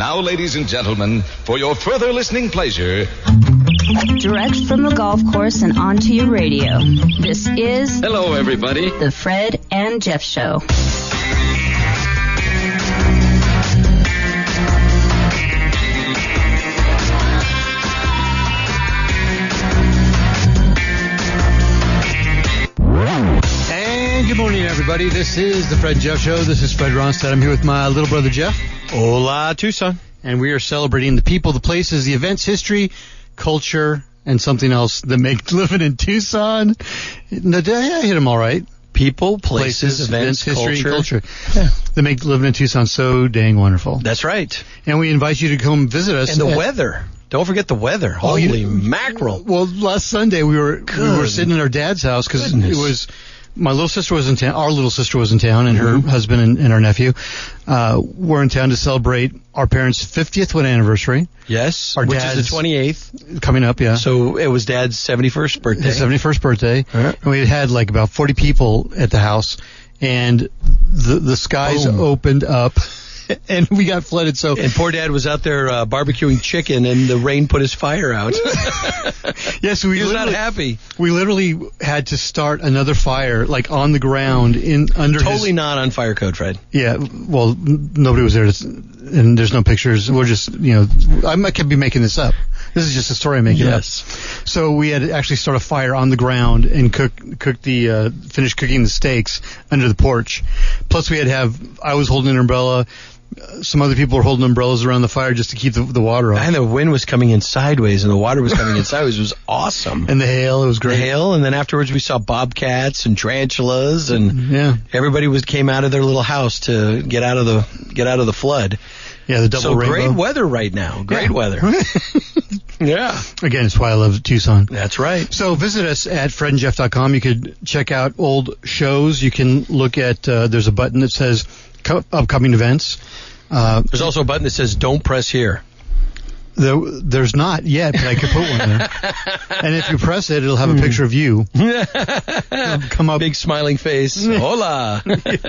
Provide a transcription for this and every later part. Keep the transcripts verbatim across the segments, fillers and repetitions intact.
now, ladies and gentlemen, for your further listening pleasure, direct from the golf course and onto your radio, this is... Hello, everybody. The Fred and Jeff Show. And good morning, everybody. This is The Fred and Jeff Show. This is Fred Ronstadt. I'm here with my little brother, Jeff. Hola, Tucson. And we are celebrating the people, the places, the events, history, culture, and something else that make living in Tucson. No, did I hit them all right? People, places, places events, events, history, culture. culture. Yeah. That make living in Tucson so dang wonderful. That's right. And we invite you to come visit us. And the at, weather. Don't forget the weather. Oh, Holy you, mackerel. Well, last Sunday we were Good. we were sitting in our dad's house because it was... My little sister was in town. Our little sister was in town, and her mm-hmm. husband and, and our nephew uh, were in town to celebrate our parents' fiftieth wedding anniversary. Yes, our which is the twenty-eighth. Coming up, yeah. So it was Dad's seventy-first birthday. His seventy-first birthday. Uh-huh. And we had had like about forty people at the house, and the the skies Boom. opened up. And we got flooded. So and poor Dad was out there uh, barbecuing chicken, and the rain put his fire out. Yes, we he was not happy. We literally had to start another fire, like on the ground in under. Totally his, not on fire code, Fred. Yeah, well, nobody was there, to, and there's no pictures. We're just, you know, I could be making this up. This is just a story I'm making yes. up. So we had to actually start a fire on the ground and cook cook the uh, finish cooking the steaks under the porch. Plus, we had to have. I was holding an umbrella. Some other people were holding umbrellas around the fire just to keep the, the water off. And the wind was coming in sideways, and the water was coming in sideways. It was awesome. And the hail, it was great. The hail, and then afterwards we saw bobcats and tarantulas, and yeah. everybody was came out of their little house to get out of the get out of the flood. Yeah, the double so rainbow. Great weather right now. Great yeah. weather. Yeah. Again, it's why I love Tucson. That's right. So visit us at fred and jeff dot com. You could check out old shows. You can look at, uh, there's a button that says co- upcoming events. Uh, there's also a button that says don't press here. There, there's not yet, but I could put one there. And if you press it, it'll have a picture of you. It'll come up. Big smiling face. Hola.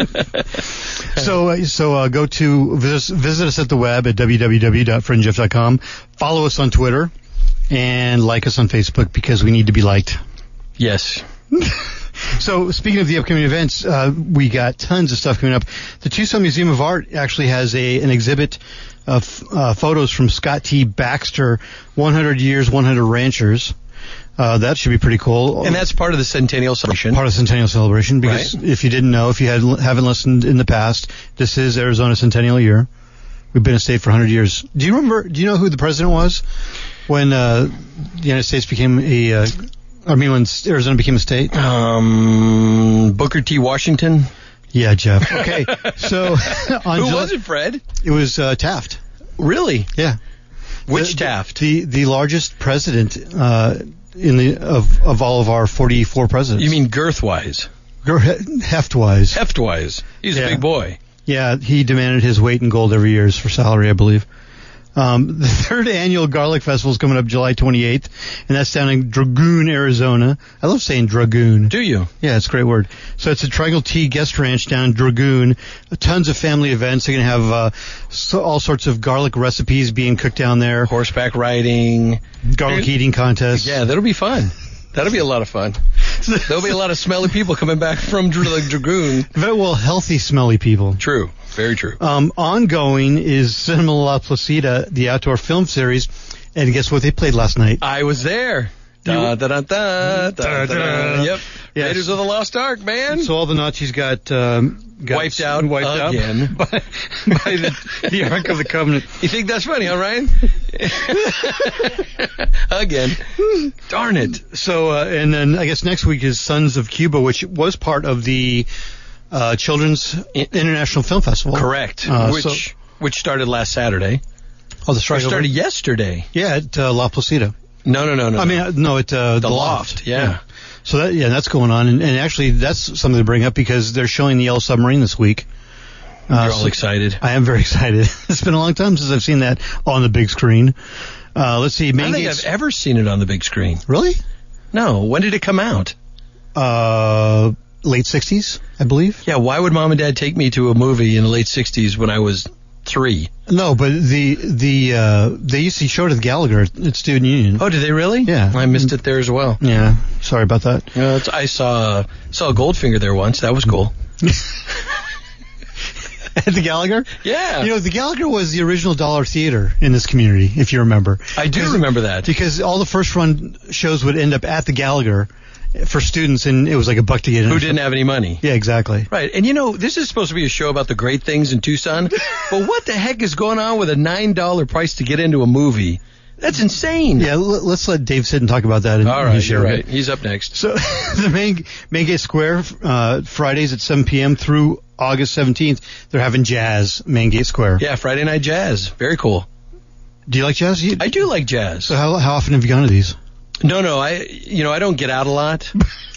so uh, so uh, go to visit, visit us at the web at w w w dot fred and jeff dot com. Follow us on Twitter and like us on Facebook because we need to be liked. Yes. So, speaking of the upcoming events, uh, we got tons of stuff coming up. The Tucson Museum of Art actually has a an exhibit of uh, photos from Scott T. Baxter, one hundred years, one hundred ranchers. Uh, that should be pretty cool. And that's part of the Centennial Celebration. Part of the Centennial Celebration, because right. if you didn't know, if you had, haven't listened in the past, this is Arizona Centennial Year. We've been a state for one hundred years. Do you remember, do you know who the president was when uh, the United States became a... Uh, I mean, when Arizona became a state? Um, Booker T. Washington? Yeah, Jeff. Okay. So, on Who July, was it, Fred? It was uh, Taft. Really? Yeah. Which the, Taft? The the largest president uh, in the of of all of our forty-four presidents. You mean girth-wise? Gir- heft-wise. Heft-wise. He's yeah. a big boy. Yeah, he demanded his weight in gold every year for salary, I believe. Um, the third annual Garlic Festival is coming up July twenty-eighth, and that's down in Dragoon, Arizona. I love saying Dragoon. Do you? Yeah, it's a great word. So it's a Triangle Tea Guest Ranch down in Dragoon. Tons of family events. They're going to have uh, so, all sorts of garlic recipes being cooked down there. Horseback riding. Garlic eating contests. Yeah, that'll be fun. That'll be a lot of fun. There'll be a lot of smelly people coming back from Dra- Dragoon. Very well, healthy, smelly people. True. Very true. Um, ongoing is Cinema La Placida, the outdoor film series. And guess what they played last night? I was there. Da, da, da, da, da, da, da. Yep. Yes. Raiders of the Lost Ark, man. So all the Nazis got, um, got wiped out wiped again out by, by the, the Ark of the Covenant. You think that's funny, huh, Ryan? Again. Darn it. So, uh, and then I guess next week is Sons of Cuba, which was part of the uh, Children's International Film Festival. Correct. Uh, which so, which started last Saturday. Oh, the strike Or started yesterday. Yeah, at uh, La Placida. No, no, no, no. I mean, uh, no, at uh, the, the Loft. Loft. Yeah. yeah. So that yeah, that's going on, and, and actually that's something to bring up because they're showing the Yellow Submarine this week. Uh, You're all so excited. I am very excited. It's been a long time since I've seen that on the big screen. Uh, let's see. I don't think I've ever seen it on the big screen. Really? No. When did it come out? Uh, late sixties, I believe. Yeah. Why would Mom and Dad take me to a movie in the late sixties when I was three. No, but the the uh, they used to show it at the Gallagher at Student Union. Oh, did they really? Yeah. I missed it there as well. Yeah, sorry about that. Uh, it's, I saw saw Goldfinger there once. That was cool. At the Gallagher? Yeah. You know, the Gallagher was the original dollar theater in this community, if you remember. I do remember that. Because all the first run shows would end up at the Gallagher for students, and it was like a buck to get in. Who didn't have any money. Yeah, exactly. Right. And you know, this is supposed to be a show about the great things in Tucson, but what the heck is going on with a nine dollar price to get into a movie? That's insane. Yeah, l- let's let Dave sit and talk about that in, All in right, his show. you're right. He's up next. So the main main gate square, uh, Fridays at seven p.m. through August seventeenth, they're having jazz, Main Gate Square. Yeah, Friday Night Jazz. Very cool. Do you like jazz? You, I do like jazz. So how how often have you gone to these? No, no, I you know, I don't get out a lot.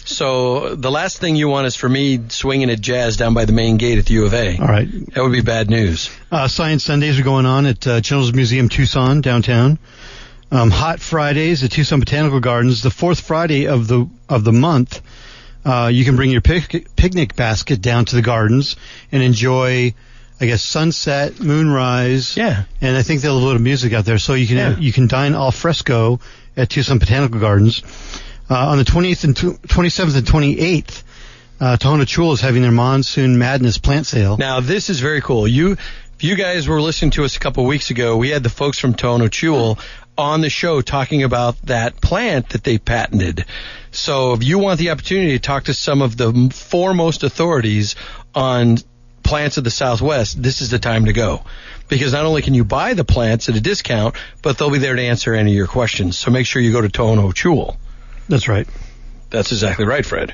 So the last thing you want is for me swinging at jazz down by the main gate at the U of A. All right. That would be bad news. Uh, Science Sundays are going on at uh, Children's Museum Tucson downtown. Um, Hot Fridays at Tucson Botanical Gardens. The fourth Friday of the of the month, uh, you can bring your pic- picnic basket down to the gardens and enjoy, I guess, sunset, moonrise. Yeah. And I think they'll have a little music out there, so you can Yeah. you can dine al fresco at Tucson Botanical Gardens. Uh, on the twentieth and twenty-seventh and twenty-eighth, uh, Tohono Chul is having their Monsoon Madness plant sale. Now, this is very cool. You, if you guys were listening to us a couple of weeks ago, we had the folks from Tohono Chul on the show talking about that plant that they patented. So if you want the opportunity to talk to some of the foremost authorities on plants of the Southwest, this is the time to go. Because not only can you buy the plants at a discount, but they'll be there to answer any of your questions. So make sure you go to Tohono Chul. That's right. That's exactly right, Fred.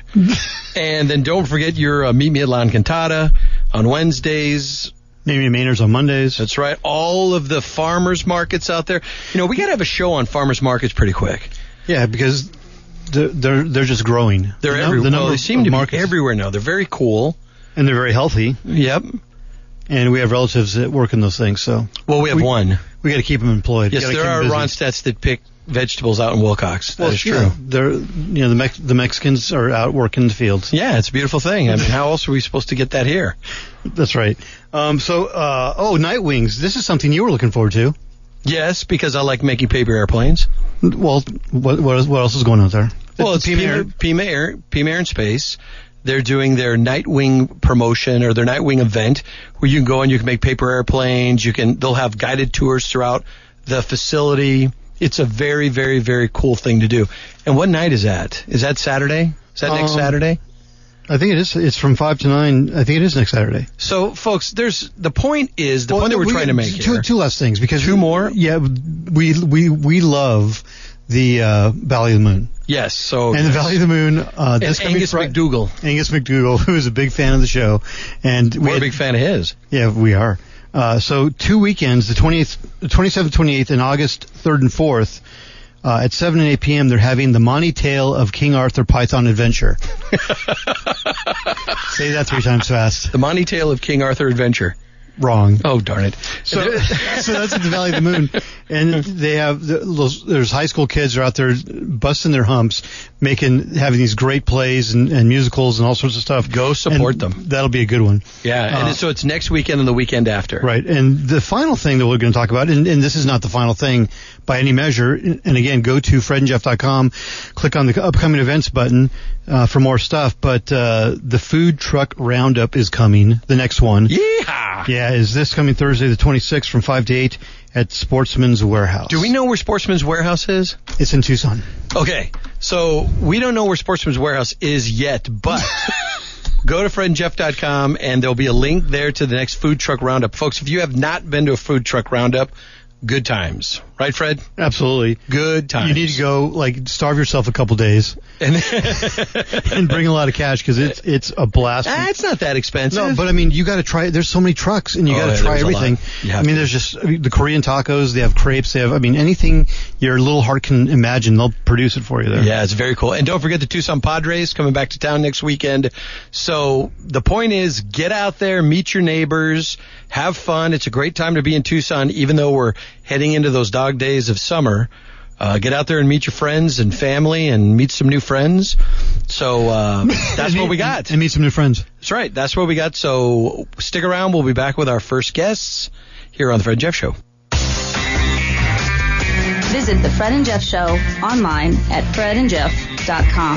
And then don't forget your uh, Meet Me at La Encantada on Wednesdays. Maybe Maynard's on Mondays. That's right. All of the farmers markets out there. You know, we got to have a show on farmers markets pretty quick. Yeah, because they're they're, they're just growing. They're the num- everywhere. the Well, number they of seem to be markets, everywhere now. They're very cool. and they're very healthy. Yep. And we have relatives that work in those things, so Well, we have We- one. we got to keep them employed. Yes, Gotta there keep 'em are busy. Ronstadts that pick vegetables out in Wilcox. That Well, is true. yeah, they're you know the Mex- the Mexicans are out working in the fields. Yeah, it's a beautiful thing. I mean, how else are we supposed to get that here? That's right. Um, so uh, oh, Night Wings. This is something you were looking forward to. Yes, because I like making paper airplanes. Well, what what, is, what else is going on there? Well, it's Pima Pima, Air- Pima, Air, Pima Air and Space. They're doing their Nightwing promotion or their Nightwing event where you can go and you can make paper airplanes. You can, they'll have guided tours throughout the facility. It's a very, very, very cool thing to do. And what night is that? Is that Saturday? Is that next Um, Saturday? I think it is. It's from five to nine. I think it is next Saturday. So, folks, there's the point is the Well, point that we're we- trying to make two, here. Two last things because Two more? Yeah, we we we love the uh, Valley of the Moon Yes. So and the Valley of the Moon. Uh, this and coming Angus Fri- McDougall. Angus McDougall, who is a big fan of the show, and we We're a had- big fan of his. Yeah, we are. Uh, so two weekends, the twentieth, the twenty-seventh, twenty-eighth, and August third and fourth, uh, at seven and eight p.m. They're having the Monty Tale of King Arthur Python Adventure. Say that three times fast. The Monty Tale of King Arthur Adventure. Wrong. Oh, darn it. So, so that's at the Valley of the Moon, and they have the, those, there's high school kids are out there busting their humps, making having these great plays and, and musicals and all sorts of stuff. Go support And them. That'll be a good one. Yeah, and Uh, so it's next weekend and the weekend after. Right. And the final thing that we're going to talk about, and, and this is not the final thing by any measure, and again, go to fred and jeff dot com, click on the upcoming events button uh, for more stuff, but uh, the food truck roundup is coming, the next one. Yeehaw! Yeah, is this coming Thursday the twenty-sixth from five to eight at Sportsman's Warehouse. Do we know where Sportsman's Warehouse is? It's in Tucson. Okay, so we don't know where Sportsman's Warehouse is yet, but go to fred and jeff dot com and there'll be a link there to the next food truck roundup. Folks, if you have not been to a food truck roundup, good times. Right, Fred? Absolutely. Good times. You need to go, like, starve yourself a couple days And and bring a lot of cash because it's it's a blast. ah, it's not that expensive. No, but I mean, you got to try. There's so many trucks, and you Oh, got to yeah, try there's a lot. everything. You have I mean, to. there's just I mean, the Korean tacos. They have crepes. They have. I mean, anything your little heart can imagine, they'll produce it for you there. Yeah, it's very cool. And don't forget the Tucson Padres coming back to town next weekend. So the point is, get out there, meet your neighbors, have fun. It's a great time to be in Tucson, even though we're heading into those dog days of summer. Uh, get out there and meet your friends and family and meet some new friends. So uh, that's what we got. And meet some new friends. That's right. That's what we got. So stick around. We'll be back with our first guests here on The Fred and Jeff Show. Visit The Fred and Jeff Show online at fred and jeff dot com.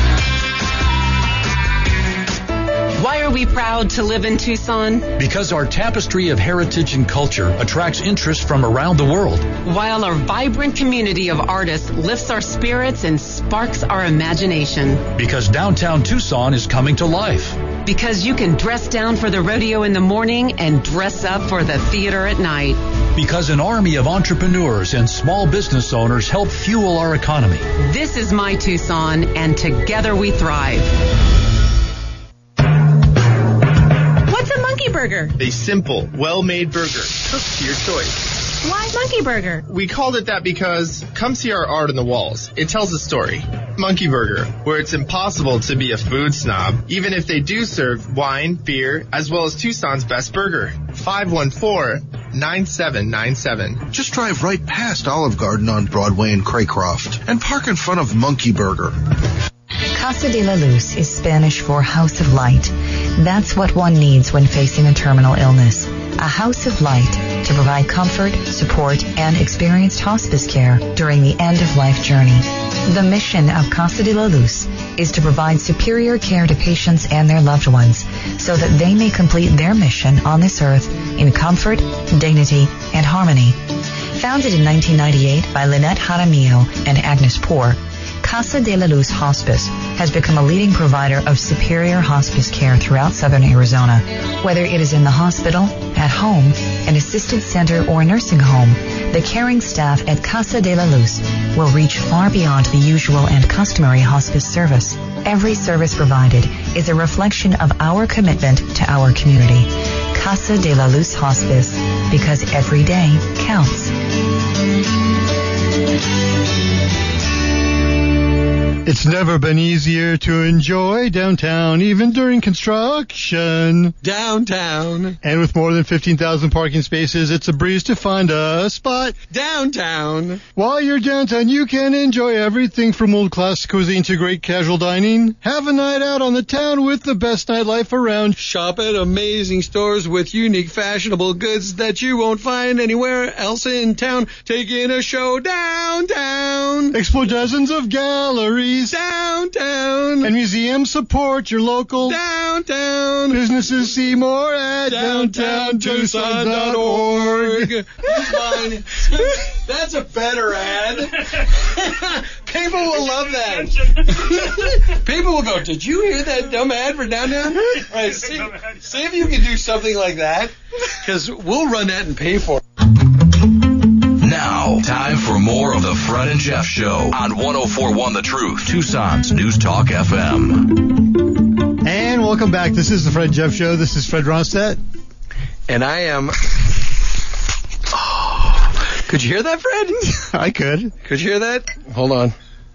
Why are we proud to live in Tucson? Because our tapestry of heritage and culture attracts interest from around the world. While our vibrant community of artists lifts our spirits and sparks our imagination. Because downtown Tucson is coming to life. Because you can dress down for the rodeo in the morning and dress up for the theater at night. Because an army of entrepreneurs and small business owners help fuel our economy. This is my Tucson, and together we thrive. What's a monkey burger? A simple, well-made burger, cooked to your choice. Why monkey burger? We called it that because come see our art on the walls. It tells a story. Monkey Burger, where it's impossible to be a food snob, even if they do serve wine, beer, as well as Tucson's best burger. five one four, nine seven nine seven. Just drive right past Olive Garden on Broadway in Craycroft and park in front of Monkey Burger. Casa de la Luz is Spanish for House of Light. That's what one needs when facing a terminal illness. A house of light to provide comfort, support, and experienced hospice care during the end-of-life journey. The mission of Casa de la Luz is to provide superior care to patients and their loved ones so that they may complete their mission on this earth in comfort, dignity, and harmony. Founded in nineteen ninety-eight by Lynette Jaramillo and Agnes Poor, Casa de la Luz Hospice has become a leading provider of superior hospice care throughout southern Arizona. Whether it is in the hospital, at home, an assisted center, or a nursing home, the caring staff at Casa de la Luz will reach far beyond the usual and customary hospice service. Every service provided is a reflection of our commitment to our community. Casa de la Luz Hospice, because every day counts. It's never been easier to enjoy downtown, even during construction. Downtown. And with more than fifteen thousand parking spaces, it's a breeze to find a spot. Downtown. While you're downtown, you can enjoy everything from world-class cuisine to great casual dining. Have a night out on the town with the best nightlife around. Shop at amazing stores with unique fashionable goods that you won't find anywhere else in town. Take in a show downtown. Explore dozens of galleries. Downtown. And museums. Support your local downtown businesses. See more at downtown tucson dot org. That's a better ad. People will love that. People will go, did you hear that dumb ad for downtown? Right, see, see if you can do something like that, because we'll run that and pay for it. Now, time for more of the Fred and Jeff Show on one oh four point one The Truth, Tucson's News Talk F M. And welcome back. This is the Fred and Jeff Show. This is Fred Ronstadt. And I am... Oh, could you hear that, Fred? I could. Could you hear that? Hold on.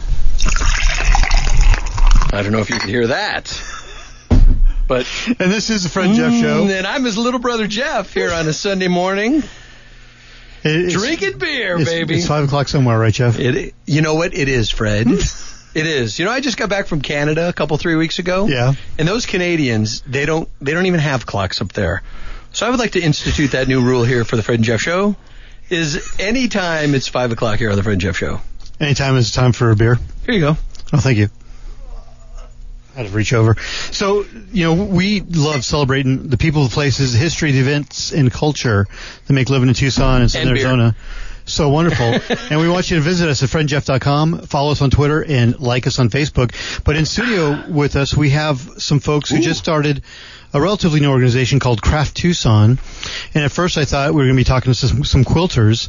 I don't know if you can hear that. But... And this is the Fred and Jeff Show. And I'm his little brother Jeff here on a Sunday morning. It's, Drinking beer, it's, baby. It's five o'clock somewhere, right, Jeff? It, you know what? It is, Fred. It is. You know, I just got back from Canada a couple, three weeks ago. Yeah. And those Canadians, they don't, they don't even have clocks up there. So I would like to institute that new rule here for the Fred and Jeff Show. Is any time it's five o'clock here on the Fred and Jeff Show. Anytime it's time for a beer. Here you go. Oh, thank you. I had to reach over. So, you know, we love celebrating the people, the places, the history, the events, and culture that make living in Tucson and Southern Arizona so wonderful. And we want you to visit us at fred and jeff dot com, follow us on Twitter, and like us on Facebook. But in studio with us, we have some folks who Ooh. just started a relatively new organization called Craft Tucson. And at first I thought we were going to be talking to some, some quilters.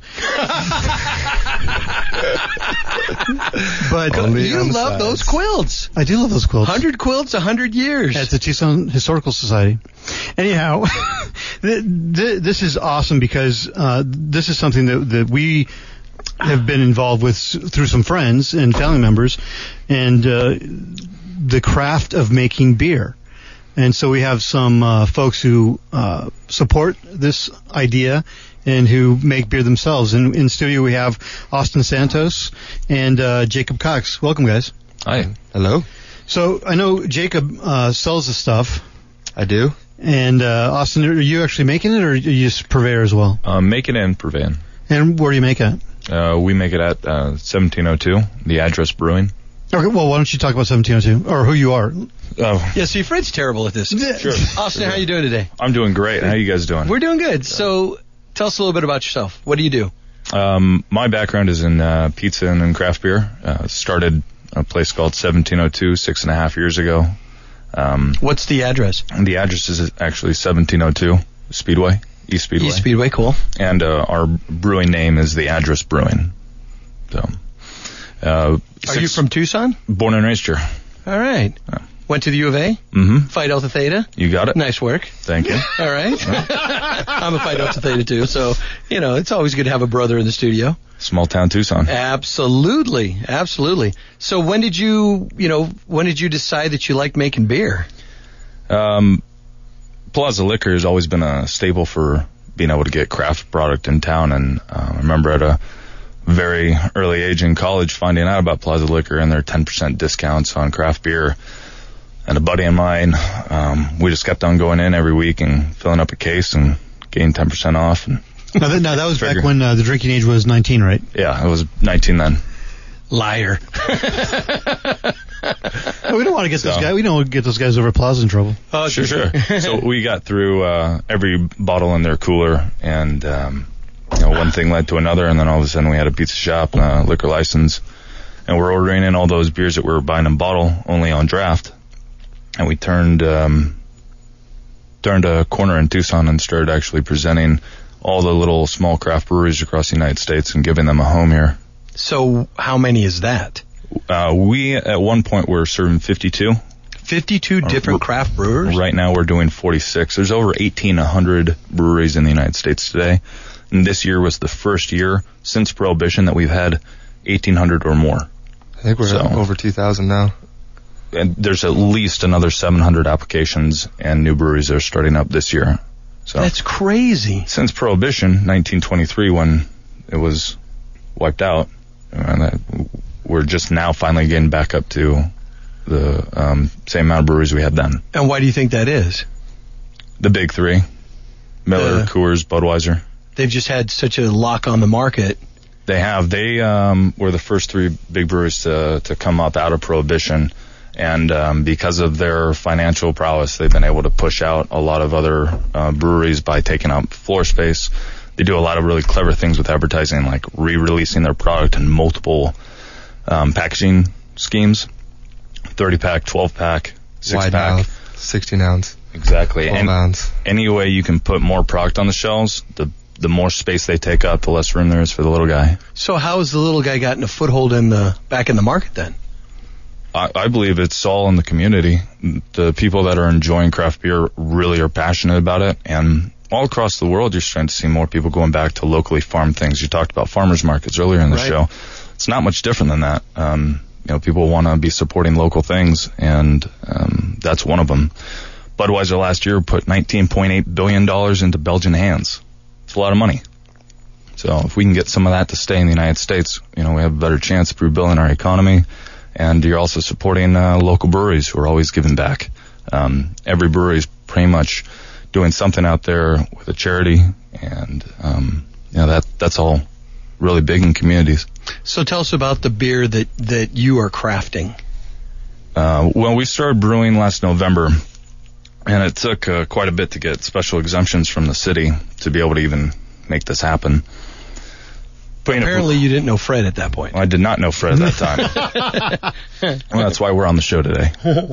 But Only you love sides. those quilts. I do love those quilts. one hundred quilts, one hundred years. At the Tucson Historical Society. Anyhow, th- th- this is awesome because uh, this is something that, that we have been involved with through some friends and family members, and uh, the craft of making beer. And so we have some uh, folks who uh, support this idea and who make beer themselves. And in studio we have Austin Santos and uh, Jacob Cox. Welcome, guys. Hi. Hello. So I know Jacob uh, sells the stuff. I do. And uh, Austin, are you actually making it, or are you just purveyor as well? Um, making it and purveying. And where do you make it? Uh, we make it at uh, seventeen oh two, the Address Brewing. Okay, well, why don't you talk about seventeen oh two, or who you are? Oh, Yeah, see, Fred's terrible at this. sure. Austin, how you doing today? I'm doing great. How you guys doing? We're doing good. So tell us a little bit about yourself. What do you do? Um, my background is in uh, pizza and in craft beer. Uh, started a place called seventeen oh two six and a half years ago. Um, What's the address? and the address is actually seventeen oh two Speedway, East Speedway. East Speedway, cool. And uh, our brewing name is the Address Brewing. So, uh, Are you from Tucson? Born and raised here. All right. Yeah. Went to the U of A? Mm-hmm. Phi Delta Theta? You got it. Nice work. Thank you. All right. I'm a Phi Delta Theta too, so, you know, it's always good to have a brother in the studio. Small town Tucson. Absolutely. Absolutely. So when did you, you know, when did you decide that you liked making beer? Um, Plaza Liquor has always been a staple for being able to get craft product in town, and uh, I remember at a very early age in college finding out about Plaza Liquor and their ten percent discounts on craft beer. And a buddy of mine, um, we just kept on going in every week and filling up a case and getting ten percent off. And Now that, now, that was Trigger. back when uh, the drinking age was nineteen, right? yeah, I was nineteen then. Liar. Oh, we don't want to get those So- guys. We don't want to get those guys over at Plaza in trouble. Oh, Sure, sure. So we got through uh, every bottle in their cooler, and um, you know, one thing led to another, and then all of a sudden we had a pizza shop and a liquor license, and we're ordering in all those beers that we were buying in bottle only on draft, and we turned um, turned a corner in Tucson and started actually presenting all the little small craft breweries across the United States and giving them a home here. So how many is that? Uh, we at one point were serving fifty-two. fifty-two different r- craft brewers? Right now we're doing forty-six. There's over eighteen hundred breweries in the United States today. And this year was the first year since Prohibition that we've had eighteen hundred or more. I think we're So- at over two thousand now. And there's at least another seven hundred applications and new breweries that are starting up this year. So That's crazy. since Prohibition, nineteen twenty-three, when it was wiped out, and that, we're just now finally getting back up to the um, same amount of breweries we had then. And why do you think that is? The big three: Miller, Uh, Coors, Budweiser. They've just had such a lock on the market. They have. They um, were the first three big breweries to to come up out of Prohibition, and um, because of their financial prowess, they've been able to push out a lot of other uh, breweries by taking up floor space. They do a lot of really clever things with advertising, like re-releasing their product in multiple um, packaging schemes: thirty pack, twelve pack, six Wide pack. mouth, sixteen ounce, Exactly. twelve And ounce. any way you can put more product on the shelves, the the more space they take up, the less room there is for the little guy. So how has the little guy gotten a foothold in the back in the market then? I, I believe it's all in the community. The people that are enjoying craft beer really are passionate about it, and all across the world, you're starting to see more people going back to locally farmed things. You talked about farmers markets earlier in the Right. show. It's not much different than that. Um, you know, people want to be supporting local things, and um, that's one of them. Budweiser last year put nineteen point eight billion dollars into Belgian hands. It's a lot of money. So if we can get some of that to stay in the United States, you know, we have a better chance of rebuilding our economy. And you're also supporting uh, local breweries who are always giving back. Um, every brewery is pretty much doing something out there with a charity, and um, you know that that's all really big in communities. So tell us about the beer that, that you are crafting. Uh, well, we started brewing last November, and it took uh, quite a bit to get special exemptions from the city to be able to even make this happen. But, you know, Apparently you didn't know Fred at that point. I did not know Fred at that time. Well, that's why we're on the show today.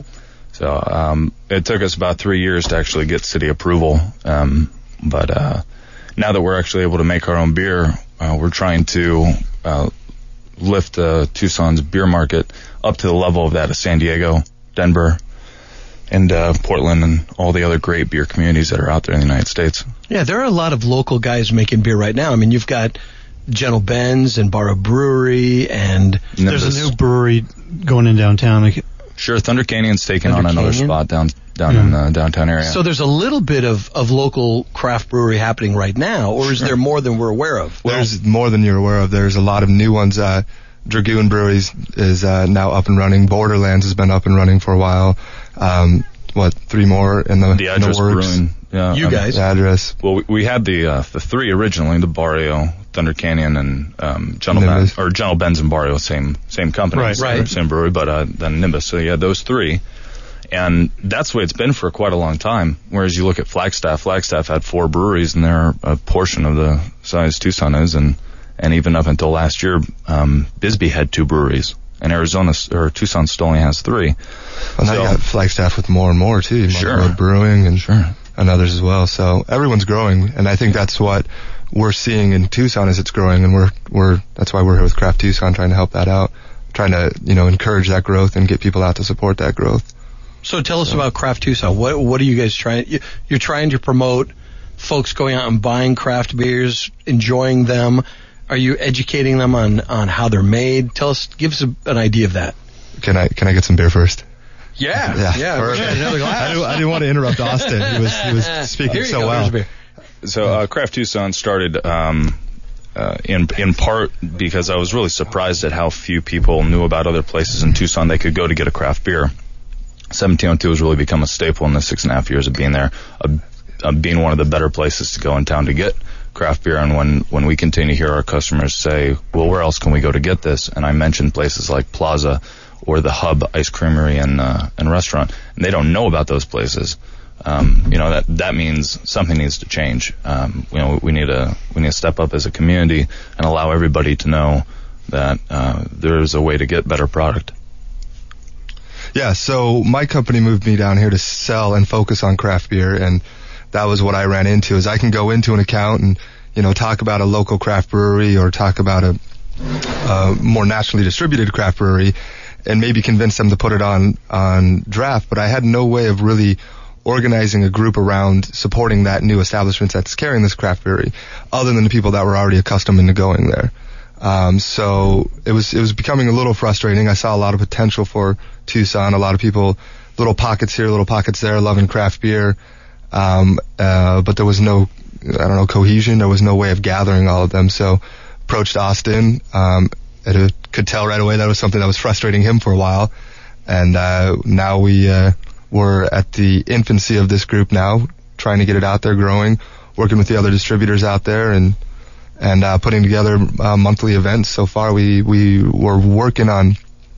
So um, it took us about three years to actually get city approval. Um, but uh, now that we're actually able to make our own beer, uh, we're trying to uh, lift uh, Tucson's beer market up to the level of that of San Diego, Denver, and uh, Portland, and all the other great beer communities that are out there in the United States. Yeah, there are a lot of local guys making beer right now. I mean, you've got Gentle Ben's and Barrow Brewery, and There's a new brewery going in downtown. Like, Sure, Thunder Canyon's taking Thunder on another Canyon? spot down down Yeah. in the downtown area. so there's a little bit of, of local craft brewery happening right now, or is there more than we're aware of? There's more than you're aware of. There's a lot of new ones. Uh, Dragoon Breweries is uh, now up and running. Borderlands has been up and running for a while. Um, what, three more in the, The in the Address works. Brewing. Yeah, You um, guys. The Address. Well, we, we had the uh, the three originally, the Barrio, Thunder Canyon, and um, General Nimbus. Ben, or General Benz and Barrio, same same company, Right, same, right. same brewery, but uh, then Nimbus. So you had those three, and that's the way it's been for quite a long time. Whereas you look at Flagstaff, Flagstaff had four breweries, and they're a portion of the size Tucson is, and and even up until last year, um, Bisbee had two breweries, and Arizona or Tucson still only has three. Well, now So- you got Flagstaff with more and more, too. Monk Sure. Road Brewing and, Sure. and others as well. So everyone's growing, and I think that's what we're seeing in Tucson is it's growing, and we're, we're, that's why we're here with Craft Tucson trying to help that out, trying to, you know, encourage that growth and get people out to support that growth. So tell us about Craft Tucson. What what are you guys trying? you- You're trying to promote folks going out and buying craft beers, enjoying them. Are you educating them on, on how they're made? Tell us, give us a, an idea of that. Can I, can I get some beer first? Yeah, Yeah. yeah. Perfect. we're gonna have another glass. I didn't, I didn't want to interrupt Austin. He was, he was speaking Here you so go, well. here's a beer. So uh, Craft Tucson started um, uh, in in part because I was really surprised at how few people knew about other places in Tucson they could go to get a craft beer. seventeen oh two has really become a staple in the six and a half years of being there, uh, uh, being one of the better places to go in town to get craft beer. And when, when we continue to hear our customers say, well, where else can we go to get this? And I mentioned places like Plaza or the Hub Ice Creamery and, uh, and restaurant, and they don't know about those places. Um, you know, that, that means something needs to change. Um, you know, we need to, we need to step up as a community and allow everybody to know that, uh, there's a way to get better product. Yeah, so my company moved me down here to sell and focus on craft beer, and that was what I ran into, is I can go into an account and, you know, talk about a local craft brewery or talk about a, a more nationally distributed craft brewery and maybe convince them to put it on, on draft, but I had no way of really organizing a group around supporting that new establishment that's carrying this craft brewery, other than the people that were already accustomed to going there. Um, so it was, it was becoming a little frustrating. I saw a lot of potential for Tucson, a lot of people, little pockets here, little pockets there, loving craft beer. Um, uh, but there was no, I don't know, cohesion. There was no way of gathering all of them. So approached Austin, um, and it could tell right away that was something that was frustrating him for a while. And, uh, now we, uh, we're at the infancy of this group now, trying to get it out there, growing, working with the other distributors out there and, and, uh, putting together, uh, monthly events. So far we, we were working on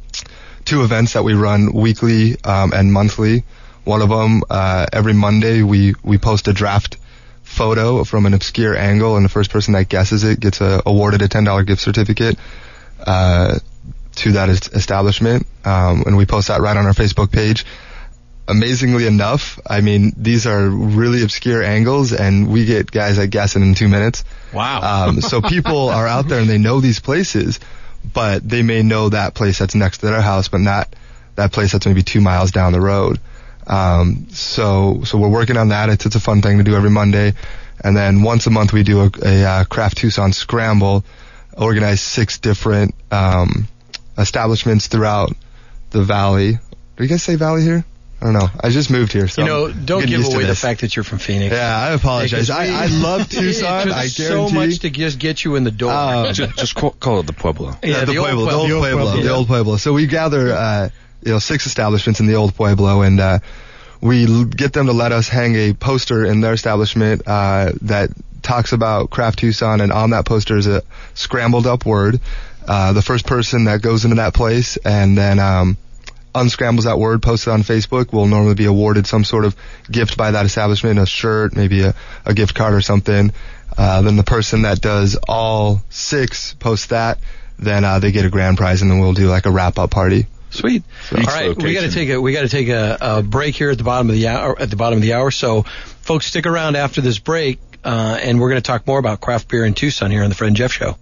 two events that we run weekly, um, and monthly. One of them, uh, every Monday we, we post a draft photo from an obscure angle, and the first person that guesses it gets a, awarded a ten dollars gift certificate, uh, to that est- establishment. Um, and we post that right on our Facebook page. Amazingly enough, I mean, these are really obscure angles, and we get guys that guess it in two minutes. Wow. Um, so people are out there and they know these places, but they may know that place that's next to their house, but not that place that's maybe two miles down the road. Um, so, so we're working on that. It's, it's a fun thing to do every Monday. And then once a month we do a, a uh, Craft Tucson Scramble, organize six different, um, establishments throughout the valley. Do you guys say valley here? I don't know. I just moved here, so You know, I'm don't getting give used to away the this. fact that you're from Phoenix. Yeah, I apologize. I, I love Tucson. I It's guarantee. so much to just get you in the door. Uh, just just call, call it the Pueblo. Yeah, the, the old Pueblo, the Pueblo. old The old Pueblo, Pueblo. the old Pueblo. So we gather, uh, you know, six establishments in the old Pueblo, and uh, we l- get them to let us hang a poster in their establishment uh, that talks about Craft Tucson, and on that poster is a scrambled up word. Uh, the first person that goes into that place and then um, unscrambles that word, posts it on Facebook, will normally be awarded some sort of gift by that establishment, a shirt, maybe a, a gift card or something. Uh, then the person that does all six posts that, then uh, they get a grand prize, and then we'll do like a wrap up party. Sweet. So- All right, we got to take a we got to take a, a break here at the bottom of the hour. At the bottom of the hour, so folks, stick around after this break, uh, and we're going to talk more about craft beer in Tucson here on the Fred and Jeff Show.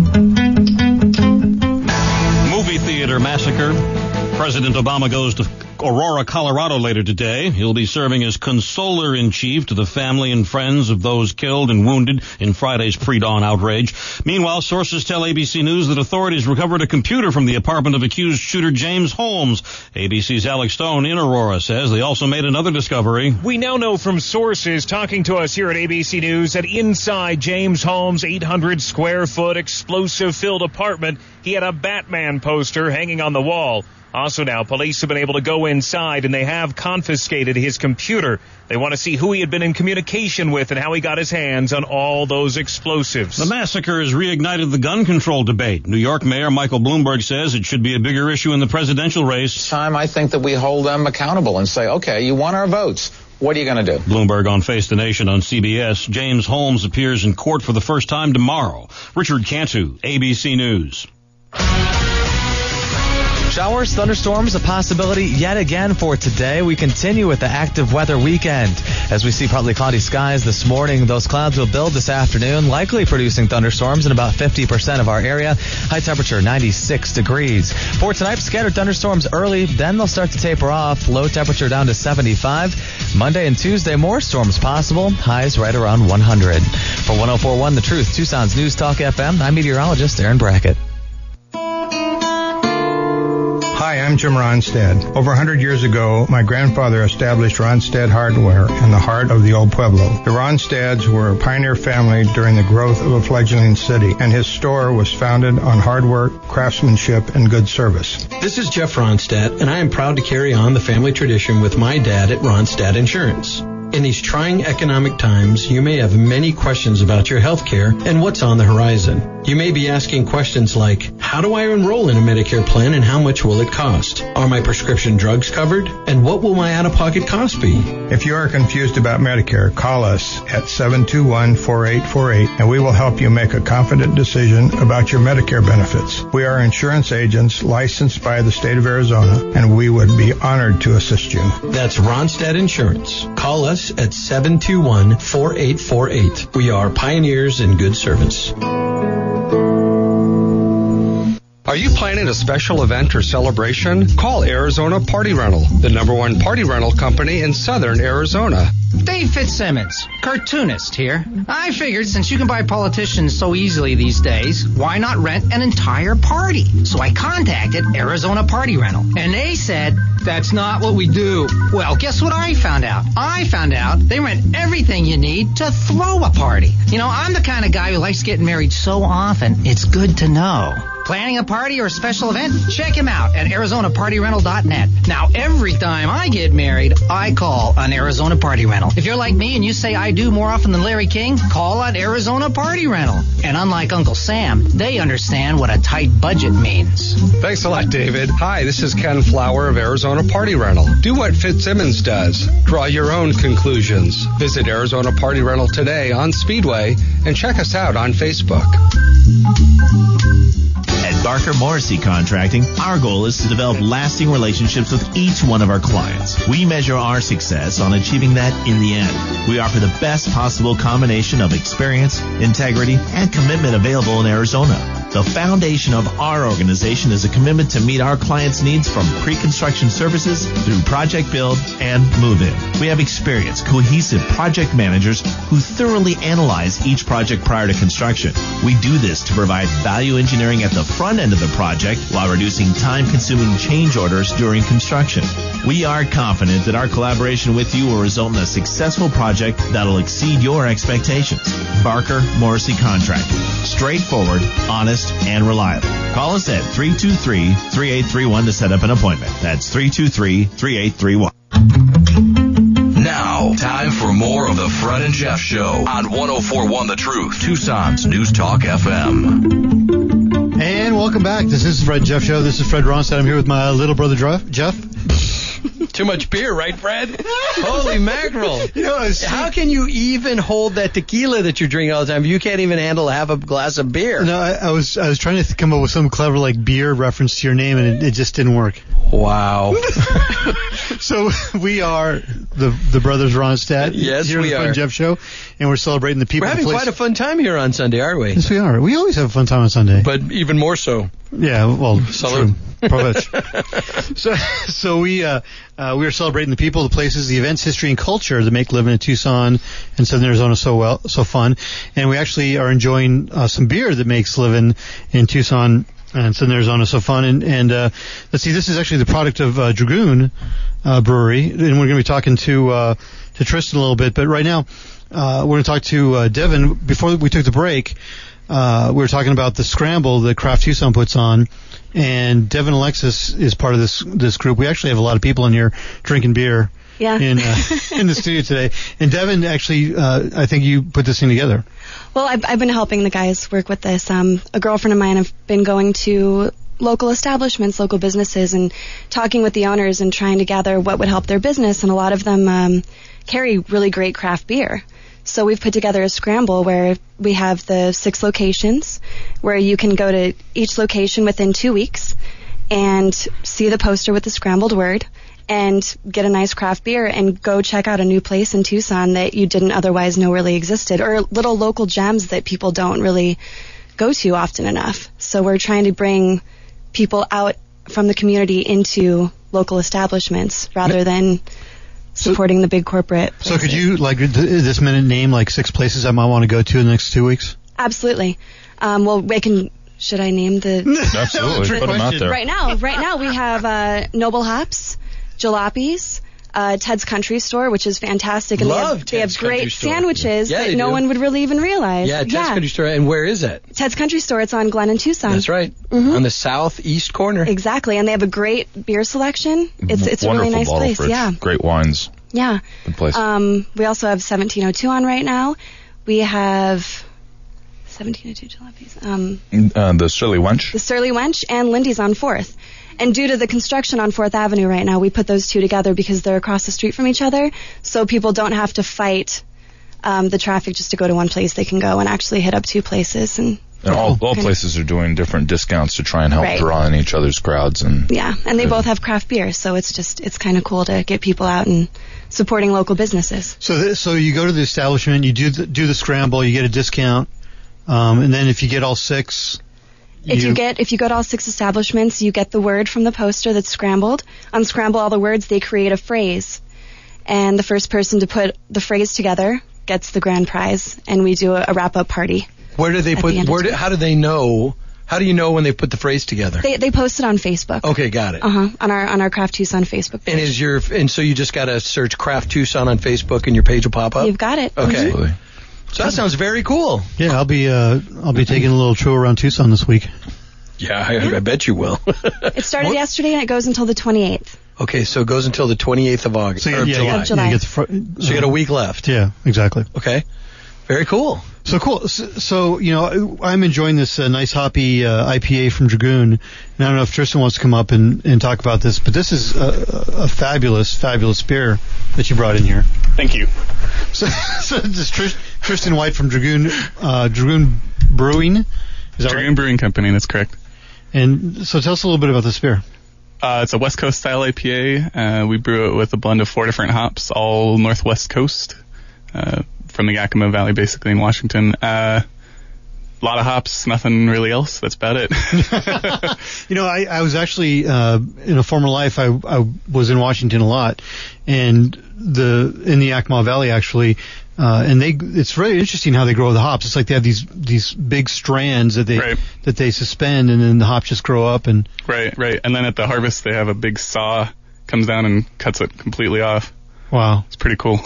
Movie theater massacre. President Obama goes to Aurora, Colorado later today. He'll be serving as consoler-in-chief to the family and friends of those killed and wounded in Friday's pre-dawn outrage. Meanwhile, sources tell A B C News that authorities recovered a computer from the apartment of accused shooter James Holmes. A B C's Alex Stone in Aurora says they also made another discovery. We now know from sources talking to us here at A B C News that inside James Holmes' eight hundred square foot explosive-filled apartment, he had a Batman poster hanging on the wall. Also now, police have been able to go inside, and they have confiscated his computer. They want to see who he had been in communication with and how he got his hands on all those explosives. The massacre has reignited the gun control debate. New York Mayor Michael Bloomberg says it should be a bigger issue in the presidential race. It's time, I think, that we hold them accountable and say, okay, you want our votes. What are you going to do? Bloomberg on Face the Nation on C B S. James Holmes appears in court for the first time tomorrow. Richard Cantu, A B C News. Showers, thunderstorms, a possibility yet again for today. We continue with the active weather weekend. As we see partly cloudy skies this morning, those clouds will build this afternoon, likely producing thunderstorms in about fifty percent of our area. High temperature ninety-six degrees. For tonight, scattered thunderstorms early, then they'll start to taper off. Low temperature down to seventy-five. Monday and Tuesday, more storms possible. Highs right around one hundred. For one oh four point one The Truth, Tucson's News Talk F M, I'm meteorologist Aaron Brackett. Hi, I'm Jim Ronstadt. Over one hundred years ago, my grandfather established Ronstadt Hardware in the heart of the old Pueblo. The Ronstadts were a pioneer family during the growth of a fledgling city, and his store was founded on hard work, craftsmanship, and good service. This is Jeff Ronstadt, and I am proud to carry on the family tradition with my dad at Ronstadt Insurance. In these trying economic times, you may have many questions about your health care and what's on the horizon. You may be asking questions like, how do I enroll in a Medicare plan and how much will it cost? Are my prescription drugs covered? And what will my out-of-pocket cost be? If you are confused about Medicare, call us at seven two one, four eight four eight and we will help you make a confident decision about your Medicare benefits. We are insurance agents licensed by the state of Arizona, and we would be honored to assist you. That's Ronstadt Insurance. Call us at seven two one, four eight four eight. We are pioneers in good service. Are you planning a special event or celebration? Call Arizona Party Rental, the number one party rental company in southern Arizona. Dave Fitzsimmons, cartoonist here. I figured since you can buy politicians so easily these days, why not rent an entire party? So I contacted Arizona Party Rental, and they said, that's not what we do. Well, guess what I found out? I found out they rent everything you need to throw a party. You know, I'm the kind of guy who likes getting married so often, it's good to know. Planning a party or a special event? Check him out at Arizona Party Rental dot net. Now, every time I get married, I call on Arizona Party Rental. If you're like me and you say I do more often than Larry King, call on Arizona Party Rental. And unlike Uncle Sam, they understand what a tight budget means. Thanks a lot, David. Hi, this is Ken Flower of Arizona Party Rental. Do what Fitzsimmons does. Draw your own conclusions. Visit Arizona Party Rental today on Speedway and check us out on Facebook. At Barker Morrissey Contracting, our goal is to develop lasting relationships with each one of our clients. We measure our success on achieving that in the end. We offer the best possible combination of experience, integrity, and commitment available in Arizona. The foundation of our organization is a commitment to meet our clients' needs from pre-construction services through project build and move-in. We have experienced, cohesive project managers who thoroughly analyze each project prior to construction. We do this to provide value engineering at the front end of the project while reducing time-consuming change orders during construction. We are confident that our collaboration with you will result in a successful project that'll exceed your expectations. Barker Morrissey Contracting. Straightforward, honest, and reliable. Call us at three two three, three eight three one to set up an appointment. That's three two three, three eight three one. Now, time for more of the Fred and Jeff Show on one oh four point one The Truth, Tucson's News Talk F M. And welcome back. This is the Fred and Jeff Show. This is Fred Ronstadt. I'm here with my little brother, Jeff. Too much beer, right, Fred? Holy mackerel. You know, how can you even hold that tequila that you're drinking all the time if you can't even handle half a glass of beer? No, I, I was I was trying to come up with some clever, like, beer reference to your name, and it, it just didn't work. Wow. So we are the the brothers Ronstadt. Yes, here we on the Fred are. and Jeff Show, and we're celebrating the people. We're having the place. quite a fun time here on Sunday, aren't we? Yes, we are. We always have a fun time on Sunday. But even more so. Yeah, well, Salute. true. Provich. So, so we uh, uh, we are celebrating the people, the places, the events, history, and culture that make living in Tucson and Southern Arizona so well, so fun. And we actually are enjoying uh, some beer that makes living in Tucson and Southern Arizona so fun. And, and uh, let's see, this is actually the product of uh, Dragoon uh, Brewery, and we're going to be talking to uh, to Tristan a little bit. But right now, uh, we're going to talk to uh, Devin. Before we took the break, uh, we were talking about the scramble that Craft Tucson puts on. And Devin Alexis is part of this this group. We actually have a lot of people in here drinking beer yeah. in uh, in the studio today. And Devin, actually, uh, I think you put this thing together. Well, I've, I've been helping the guys work with this. Um, a girlfriend of mine have been going to local establishments, local businesses, and talking with the owners and trying to gather what would help their business. And a lot of them um, carry really great craft beer. So we've put together a scramble where we have the six locations where you can go to each location within two weeks and see the poster with the scrambled word and get a nice craft beer and go check out a new place in Tucson that you didn't otherwise know really existed, or little local gems that people don't really go to often enough. So we're trying to bring people out from the community into local establishments rather than supporting the big corporate places. So could you, like, th- this minute name, like, six places I might want to go to in the next two weeks? Absolutely. Um, well, we can, should I name the... Absolutely. Put them out there. Right now, right now we have uh, Noble Hops, Jalopies, uh, Ted's Country Store, which is fantastic. And Love they have, Ted's they have great Country Store. sandwiches Yeah, that they no do. one would really even realize. Yeah, Ted's Country Store. And where is it? Ted's Country Store, it's on Glen and Tucson. That's right. Mhm. On the southeast corner. Exactly, and they have a great beer selection. It's it's a Wonderful really nice bottle place. fridge. Yeah. Great wines. Yeah. Good place. Um, we also have seventeen oh two on right now. We have seventeen oh two Jalopies. Um, Uh, the Surly Wench. the Surly Wench and Lindy's on fourth. And due to the construction on fourth Avenue right now, we put those two together because they're across the street from each other, so people don't have to fight um, the traffic just to go to one place. They can go and actually hit up two places. And And all, all Kind of- places are doing different discounts to try and help Right. draw in each other's crowds. And Yeah, and they both have craft beer, so it's just, it's kind of cool to get people out and supporting local businesses. So, th- so you go to the establishment, you do the, do the scramble, you get a discount, um, and then if you get all six, If you get, if you go to all six establishments, you get the word from the poster that's scrambled. On Scramble All the Words, they create a phrase. And the first person to put the phrase together gets the grand prize, and we do a, a wrap-up party. Where do they At put, the end of where do, how do they know, how do you know when they put the phrase together? They, they post it on Facebook. Okay, got it. Uh-huh, on our, on our Craft Tucson Facebook page. And is your, and so you just gotta search Craft Tucson on Facebook and your page will pop up? You've got it. Okay. Mhm. So that sounds very cool. yeah, I'll be uh, I'll be taking a little tour around Tucson this week. Yeah, I, I bet you will. It started yesterday and it goes until the twenty-eighth. Okay, so it goes until the twenty-eighth of August. So or yeah, July. you get, July. you get the fr- So you got a week left. Yeah, exactly. Okay. Very cool. So cool. So, so you know, I'm enjoying this uh, nice hoppy uh, I P A from Dragoon. And I don't know if Tristan wants to come up and, and talk about this, but this is a, a fabulous, fabulous beer that you brought in here. Thank you. So, so this is Tris, Tristan White from Dragoon uh, Dragoon Brewing. Is that Dragoon right? Brewing Company, that's correct. And so tell us a little bit about this beer. Uh, it's a West Coast style I P A. Uh, we brew it with a blend of four different hops, all Northwest Coast, uh, from the Yakima Valley, basically in Washington. Uh, a lot of hops, nothing really else. That's about it. You know, I, I was actually uh, in a former life. I, I was in Washington a lot, and the in the Yakima Valley actually. Uh, and they, it's very interesting how they grow the hops. It's like they have these these big strands that they Right. that they suspend, and then the hops just grow up. And Right, right. And then at the harvest, they have a big saw, comes down and cuts it completely off. wow. It's pretty cool.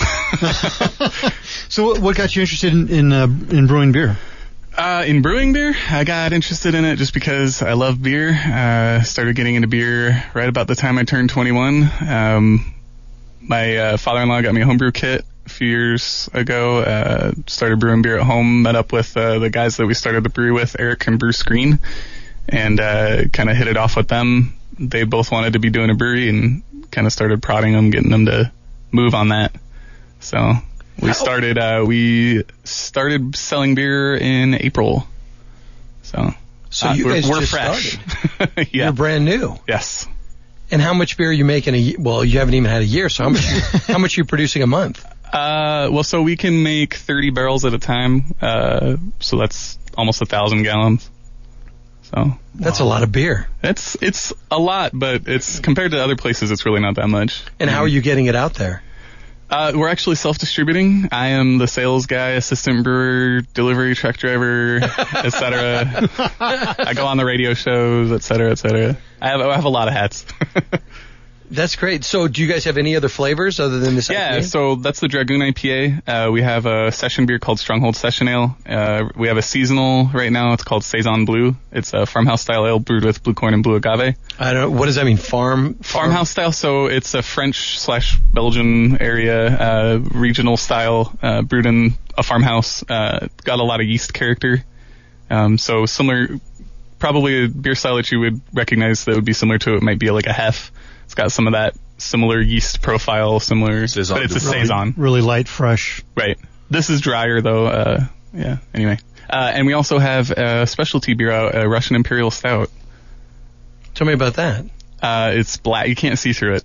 So, what, what got you interested in in, uh, in brewing beer? Uh, in brewing beer, I got interested in it just because I love beer. Uh, started getting into beer right about the time I turned twenty-one. Um, my uh, father-in-law got me a homebrew kit a few years ago. Uh, started brewing beer at home. Met up with uh, the guys that we started the brewery with, Eric and Bruce Green, and uh, kind of hit it off with them. They both wanted to be doing a brewery, and kind of started prodding them, getting them to move on that. So we started. Uh, we started selling beer in April. So, So uh, you we're, guys we're just fresh. started. Yeah. You're brand new. Yes. And how much beer are you making a year? Well, you haven't even had a year, so how much how much are you producing a month? Uh, well, so we can make thirty barrels at a time. Uh, so that's almost a thousand gallons. So that's a lot of beer. It's it's a lot, but it's compared to other places, it's really not that much. And how are you getting it out there? Uh, we're actually self-distributing. I am the sales guy, assistant brewer, delivery truck driver, et cetera. I go on the radio shows, et cetera, et cetera. I have I have a lot of hats. That's great. So do you guys have any other flavors other than this I P A? Yeah, so that's the Dragoon I P A. Uh, we have a session beer called Stronghold Session Ale. Uh, we have a seasonal right now. It's called Saison Blue. It's a farmhouse-style ale brewed with blue corn and blue agave. I don't. What does that mean? Farm? Farmhouse style. So it's a French slash Belgian area, uh, regional style, uh, brewed in a farmhouse. Uh, got a lot of yeast character. Um, so similar, probably a beer style that you would recognize that would be similar to it might be like a Hef. It's got some of that similar yeast profile, similar, Saison, but it's a Saison. Really, really light, fresh. Right. This is drier though. Uh, yeah. Anyway, uh, and we also have a specialty beer out, a Russian Imperial Stout. Tell me about that. Uh, it's black. You can't see through it.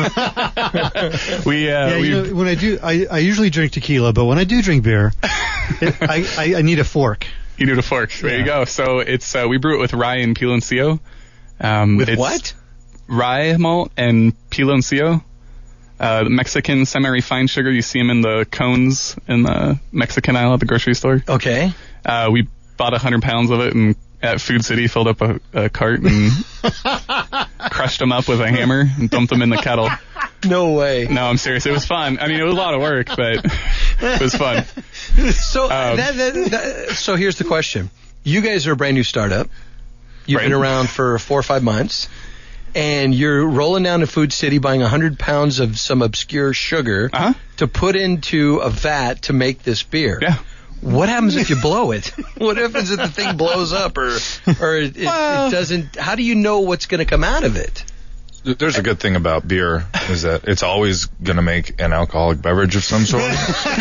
we, uh, yeah, we, you know, when I do, I, I usually drink tequila, but when I do drink beer, it, I, I, I need a fork. You need a fork. There yeah. you go. So it's uh, we brew it with rye and piloncillo. Um, with it's, what? Rye malt and piloncillo, uh, Mexican semi-refined sugar. You see them in the cones in the Mexican aisle at the grocery store. Okay. Uh, we bought a hundred pounds of it and at Food City filled up a, a cart and crushed them up with a hammer and dumped them in the kettle. No way. No, I'm serious. It was fun. I mean, it was a lot of work, but it was fun. So um, that, that, that, so here's the question. You guys are a brand new startup. You've right. been around for four or five months. And you're rolling down to Food City buying one hundred pounds of some obscure sugar uh-huh. to put into a vat to make this beer. Yeah. What happens if you blow it? What happens if the thing blows up or or it, well, it doesn't? How do you know what's going to come out of it? There's a good thing about beer is that it's always going to make an alcoholic beverage of some sort.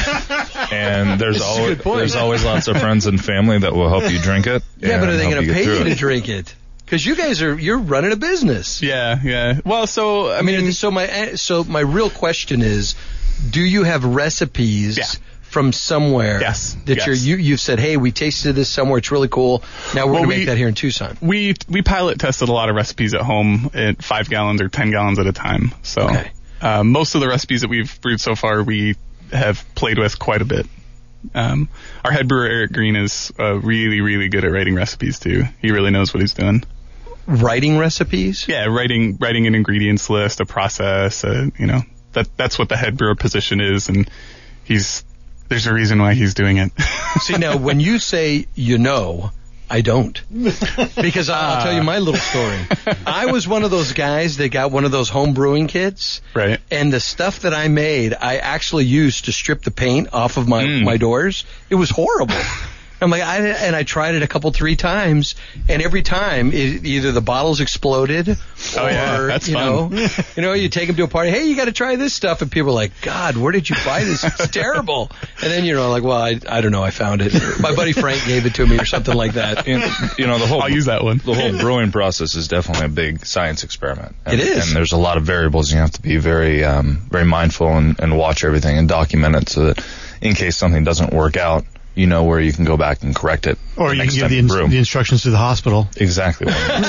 And there's always there's always lots of friends and family that will help you drink it. Yeah, but are they going to pay you to it. drink it? Because you guys are you're running a business. Yeah, yeah. Well, so I, I mean, mean, so my so my real question is, do you have recipes yeah. from somewhere? Yes. That yes. you're you you've said, hey, we tasted this somewhere. It's really cool. Now we're well, gonna we, make that here in Tucson. We we pilot tested a lot of recipes at home at five gallons or ten gallons at a time. So okay. uh, most of the recipes that we've brewed so far, we have played with quite a bit. Um, our head brewer Eric Green is uh, really really good at writing recipes too. He really knows what he's doing. Writing recipes? Yeah, writing writing an ingredients list, a process, uh, you know, that that's what the head brewer position is, and he's there's a reason why he's doing it. See, now, when you say you know, I don't. Because I'll tell you my little story. I was one of those guys that got one of those home brewing kits. Right. And the stuff that I made, I actually used to strip the paint off of my, mm. my doors. It was horrible. I'm like, I, and I tried it a couple, three times, and every time it, either the bottles exploded, or oh, yeah, that's you fun. know, you know, you take them to a party. Hey, you got to try this stuff, and people are like, God, where did you buy this? It's terrible. And then you know, like, well, I, I don't know, I found it. My buddy Frank gave it to me, or something like that. You, you know, the whole I'll use that one. The whole brewing process is definitely a big science experiment. And, it is, and there's a lot of variables. You have to be very, um, very mindful and, and watch everything and document it so that in case something doesn't work out, you know where you can go back and correct it. Or you can give the, ins- the instructions to the hospital. Exactly.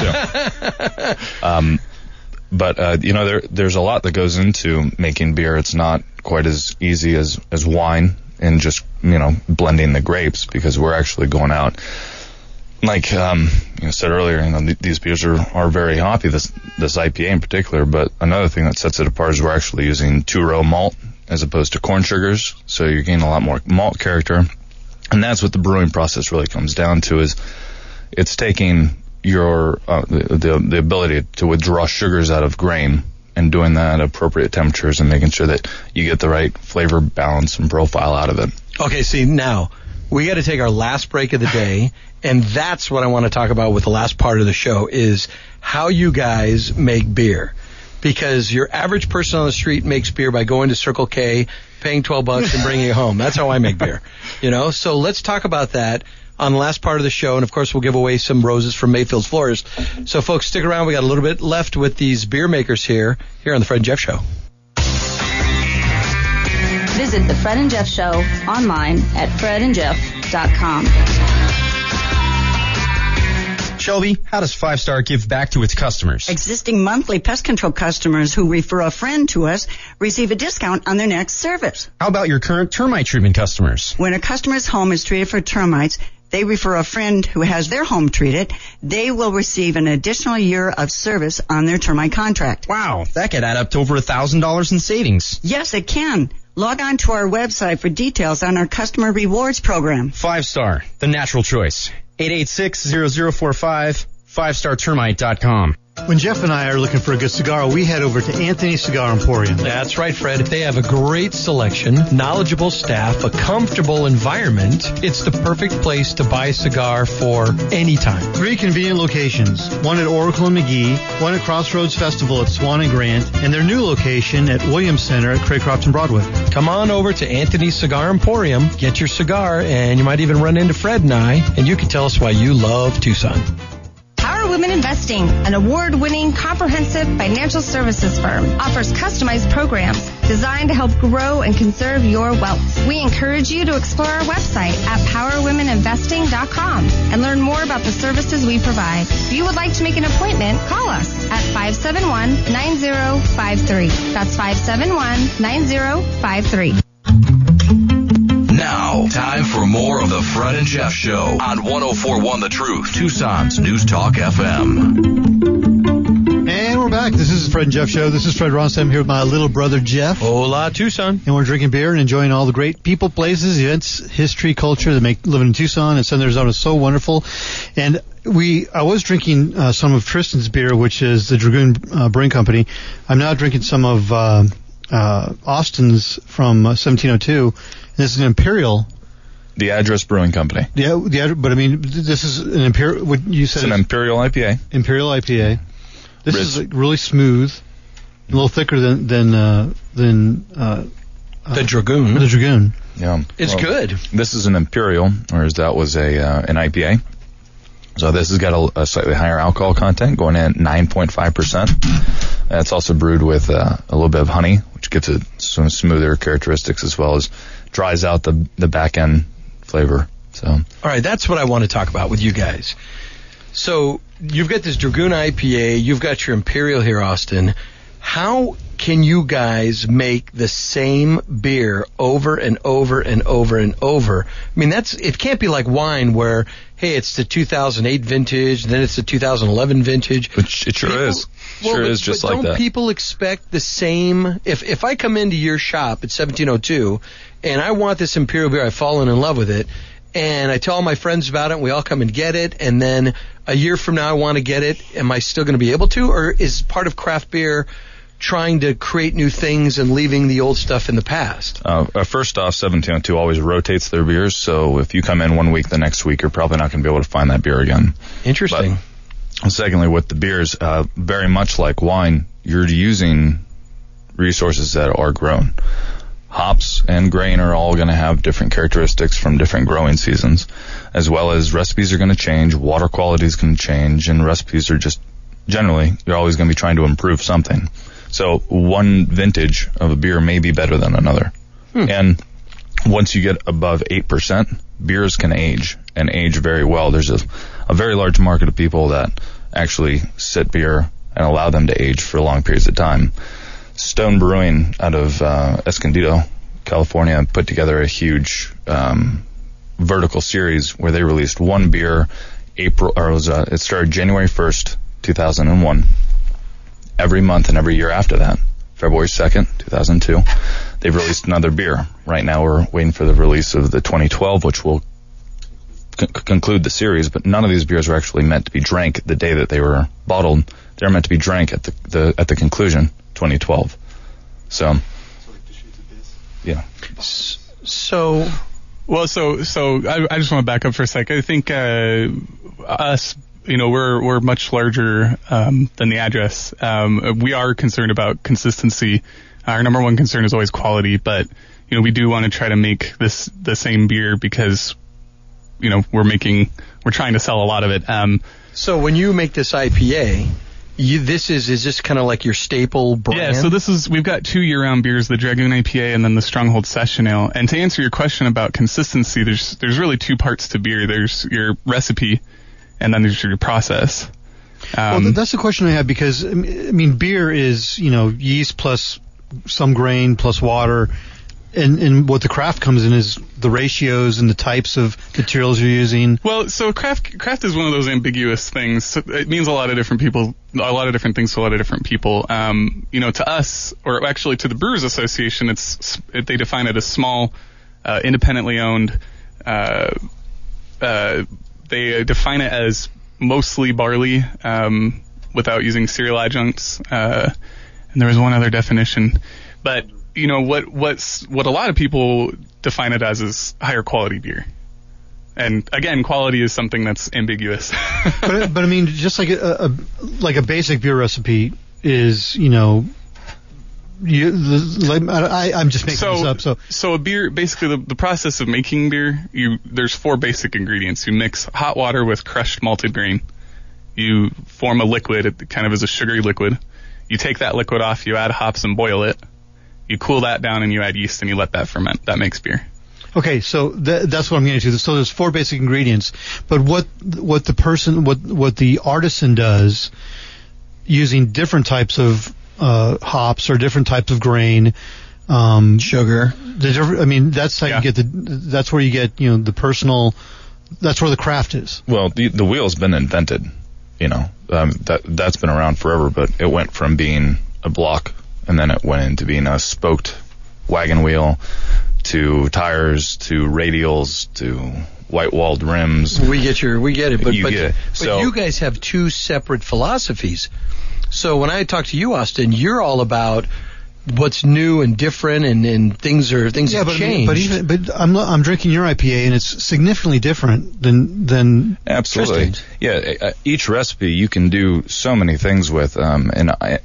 Too. um, but, uh, you know, there there's a lot that goes into making beer. It's not quite as easy as, as wine and just, you know, blending the grapes, because we're actually going out. Like um, you know, said earlier, you know, th- these beers are, are very hoppy, this this I P A in particular. But another thing that sets it apart is we're actually using two-row malt as opposed to corn sugars. So you're getting a lot more malt character. And that's what the brewing process really comes down to, is it's taking your uh, the, the the ability to withdraw sugars out of grain and doing that at appropriate temperatures and making sure that you get the right flavor balance and profile out of it. Okay, see, now we got to take our last break of the day, and that's what I want to talk about with the last part of the show, is how you guys make beer. Because your average person on the street makes beer by going to Circle K, paying twelve bucks and bringing it home. That's how I make beer. You know, so let's talk about that on the last part of the show. And of course, we'll give away some roses from Mayfield's Florist. So folks, stick around. We got a little bit left with these beer makers here, here on the Fred and Jeff Show. Visit the Fred and Jeff Show online at fred and jeff dot com. Shelby, how does Five Star give back to its customers? Existing monthly pest control customers who refer a friend to us receive a discount on their next service. How about your current termite treatment customers? When a customer's home is treated for termites, they refer a friend who has their home treated, they will receive an additional year of service on their termite contract. Wow, that could add up to over one thousand dollars in savings. Yes, it can. Log on to our website for details on our customer rewards program. Five Star, the natural choice. eight eight six, zero zero four five, five star termite dot com. When Jeff and I are looking for a good cigar, we head over to Anthony Cigar Emporium. That's right, Fred. They have a great selection, knowledgeable staff, a comfortable environment. It's the perfect place to buy a cigar for any time. Three convenient locations, one at Oracle and McGee, one at Crossroads Festival at Swan and Grant, and their new location at Williams Center at Craycroft and Broadway. Come on over to Anthony's Cigar Emporium, get your cigar, and you might even run into Fred and I, and you can tell us why you love Tucson. Power Women Investing, an award-winning comprehensive financial services firm, offers customized programs designed to help grow and conserve your wealth. We encourage you to explore our website at power women investing dot com and learn more about the services we provide. If you would like to make an appointment, call us at five seven one, nine zero five three. That's five seven one, nine zero five three. Now, time for more of the Fred and Jeff Show on one oh four point one The Truth, Tucson's News Talk F M. And we're back. This is the Fred and Jeff Show. This is Fred Ronstadt. I'm here with my little brother, Jeff. Hola, Tucson. And we're drinking beer and enjoying all the great people, places, events, history, culture that make living in Tucson and Southern Arizona so wonderful. And we, I was drinking uh, some of Tristan's beer, which is the Dragoon uh, Brewing Company. I'm now drinking some of uh, uh, Austin's from uh, seventeen oh two. This is an Imperial. The Address Brewing Company. Yeah, the but I mean, this is an Imperial. What you said? It's an Imperial I P A. Imperial I P A. This Rich. is like really smooth, a little thicker than than uh, than uh, the Dragoon. The Dragoon. Yeah, it's well, good. This is an Imperial, whereas that was a uh, an I P A. So this has got a, a slightly higher alcohol content, going in at nine point five percent. It's also brewed with uh, a little bit of honey, which gives it some smoother characteristics as well as dries out the the back end flavor. So, all right, that's what I want to talk about with you guys. So you've got this Dragoon I P A, you've got your Imperial here, Austin. How can you guys make the same beer over and over and over and over? I mean, that's it can't be like wine where, hey, it's the two thousand eight vintage, then it's the two thousand eleven vintage. Which it sure people, is. Well, sure but, is just but like don't that. Don't people expect the same? If if I come into your shop at seventeen oh two and I want this Imperial beer, I've fallen in love with it, and I tell all my friends about it, and we all come and get it, and then a year from now I want to get it, am I still going to be able to? Or is part of craft beer trying to create new things and leaving the old stuff in the past? Uh, uh, first off, seventeen oh two always rotates their beers, so if you come in one week, the next week, you're probably not going to be able to find that beer again. Interesting. But, secondly, with the beers, uh, very much like wine, you're using resources that are grown. Hops and grain are all going to have different characteristics from different growing seasons, as well as recipes are going to change, water quality is going to change, and recipes are just, generally, you're always going to be trying to improve something. So one vintage of a beer may be better than another. Hmm. And once you get above eight percent, beers can age, and age very well. There's a, a very large market of people that actually sit beer and allow them to age for long periods of time. Stone Brewing out of uh, Escondido, California, put together a huge um, vertical series where they released one beer. April, or it was uh, it started January first, two thousand one. Every month and every year after that, February second, two thousand two, they've released another beer. Right now, we're waiting for the release of the twenty twelve, which will c- conclude the series. But none of these beers were actually meant to be drank the day that they were bottled. They're meant to be drank at the, the at the conclusion. twenty twelve. So, yeah. So, well, so so I, I just want to back up for a sec. I think uh, us, you know, we're we're much larger um, than the Address. Um, we are concerned about consistency. Our number one concern is always quality, but you know, we do want to try to make this the same beer because you know we're making we're trying to sell a lot of it. Um, so when you make this I P A. You, this is is this kind of like your staple brand? Yeah, so this is we've got two year-round beers, the Dragoon I P A and then the Stronghold Session Ale. And to answer your question about consistency, there's there's really two parts to beer. There's your recipe, and then there's your process. Um, well, that's the question I have, because I mean, beer is, you know, yeast plus some grain plus water, and, and what the craft comes in is the ratios and the types of materials you're using. Well, so craft craft is one of those ambiguous things. So it means a lot of different people, a lot of different things to a lot of different people. Um, you know, to us, or actually to the Brewers Association, it's it, they define it as small, uh, independently owned. Uh, uh, they define it as mostly barley, um, without using cereal adjuncts. Uh, and there was one other definition, but you know what what's what a lot of people define it as is higher quality beer. And again, quality is something that's ambiguous. but but I mean, just like a, a like a basic beer recipe is, you know, you like, I I'm just making so, this up. So so a beer, basically the, the process of making beer, you there's four basic ingredients. You mix hot water with crushed malted grain. You form a liquid, it kind of is a sugary liquid. You take that liquid off, you add hops and boil it. You cool that down and you add yeast and you let that ferment. That makes beer. Okay, so th- that's what I'm getting to. So there's four basic ingredients, but what what the person, what what the artisan does, using different types of uh, hops or different types of grain, um, sugar. The different, I mean, that's how yeah. you get the. That's where you get, you know, the personal. That's where the craft is. Well, the the wheel's been invented. You know, um, that that's been around forever, but it went from being a block, and then it went into being a spoked wagon wheel, to tires, to radials, to white-walled rims. We get your, we get it, but you but, get it. but So, you guys have two separate philosophies. So when I talk to you, Austin, you're all about what's new and different, and, and things are things yeah, have but, changed. But even but I'm I'm drinking your I P A, and it's significantly different than than absolutely. Tristan's. Yeah, uh, each recipe you can do so many things with. Um, and I,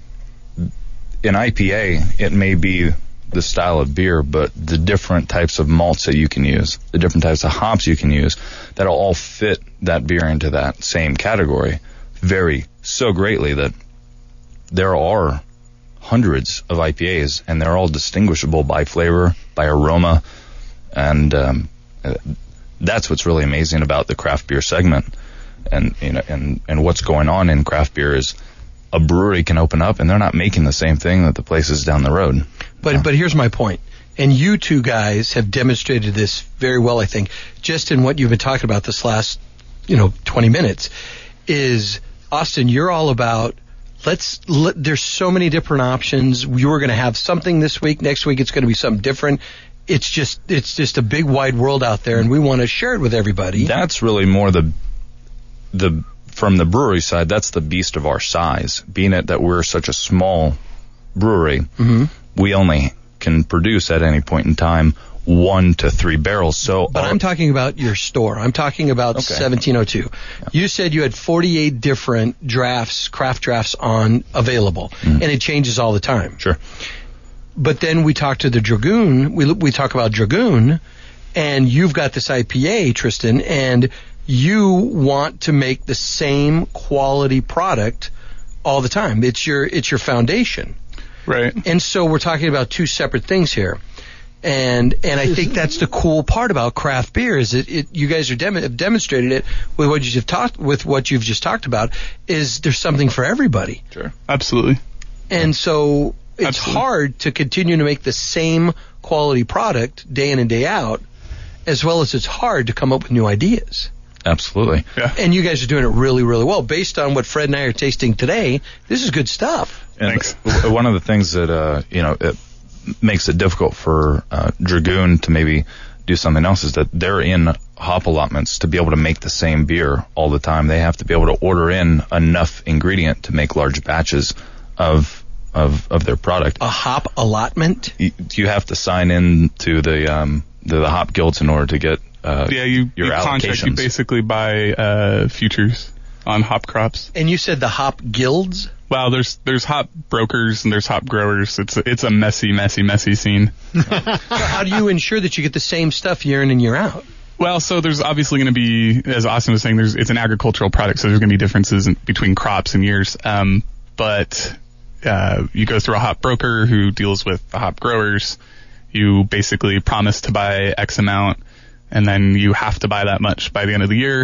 in I P A, it may be the style of beer, but the different types of malts that you can use, the different types of hops you can use, that'll all fit that beer into that same category vary so greatly that there are hundreds of I P As, and they're all distinguishable by flavor, by aroma, and um, that's what's really amazing about the craft beer segment. And you know, and and what's going on in craft beer is a brewery can open up and they're not making the same thing that the places down the road. But but here's my point, and you two guys have demonstrated this very well, I think, just in what you've been talking about this last, you know, twenty minutes. Is Austin, you're all about let's. Let, there's so many different options. You were going to have something this week. Next week it's going to be something different. It's just it's just a big wide world out there, and we want to share it with everybody. That's really more the the from the brewery side. That's the beast of our size, being it that we're such a small brewery. Mm-hmm. We only can produce at any point in time one to three barrels. So, but our, I'm talking about your store. I'm talking about okay. seventeen oh two. Yeah. You said you had forty-eight different drafts, craft drafts on available, mm. and it changes all the time. Sure. But then we talk to the Dragoon. We we talk about Dragoon, and you've got this I P A, Tristan, and you want to make the same quality product all the time. It's your it's your foundation. Right. And so we're talking about two separate things here. And and I think that's the cool part about craft beer is it, it you guys are dem- have demonstrated it with what you've talked with what you've just talked about is there's something for everybody. Sure. Absolutely. And so it's Absolutely. hard to continue to make the same quality product day in and day out, as well as it's hard to come up with new ideas. Absolutely. Yeah. And you guys are doing it really, really well. Based on what Fred and I are tasting today, this is good stuff. And Thanks. One of the things that, uh, you know, it makes it difficult for uh, Dragoon to maybe do something else is that they're in hop allotments to be able to make the same beer all the time. They have to be able to order in enough ingredient to make large batches of of, of their product. A hop allotment? You, you have to sign in to the, um, the, the hop guilds in order to get uh, yeah, you, your you contract, you basically buy uh, futures on hop crops. And you said the hop guilds? Well, there's there's hop brokers and there's hop growers. It's a, it's a messy, messy, messy scene. So how do you ensure that you get the same stuff year in and year out? Well, so there's obviously going to be, as Austin was saying, there's it's an agricultural product, so there's going to be differences in, between crops and years. Um, but uh, you go through a hop broker who deals with the hop growers. You basically promise to buy X amount, and then you have to buy that much by the end of the year.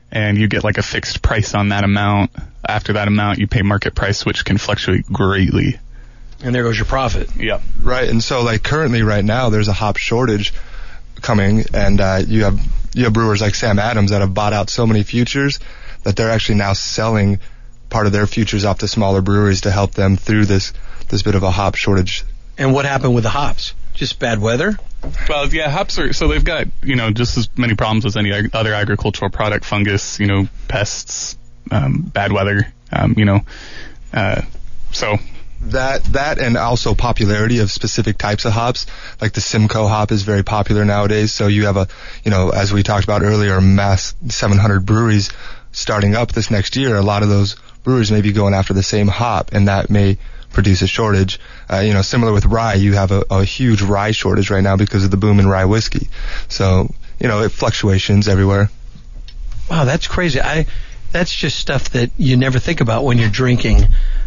and you get like a fixed price on that amount. After that amount, you pay market price, which can fluctuate greatly. And there goes your profit. Yep. Right, and so like currently right now there's a hop shortage coming, and uh, you have you have brewers like Sam Adams that have bought out so many futures that they're actually now selling part of their futures off to smaller breweries to help them through this this bit of a hop shortage. And what happened with the hops? Just bad weather? Well, yeah, hops are, so they've got, you know, just as many problems as any ag- other agricultural product, fungus, you know, pests, um, bad weather, um, you know, uh, so. That, that and also popularity of specific types of hops, like the Simcoe hop is very popular nowadays, so you have a, you know, as we talked about earlier, mass seven hundred breweries starting up this next year. A lot of those breweries may be going after the same hop, and that may produce a shortage. Uh, you know, similar with rye, you have a, a huge rye shortage right now because of the boom in rye whiskey. So, you know, it fluctuations everywhere. Wow, that's crazy. I that's just stuff that you never think about when you're drinking.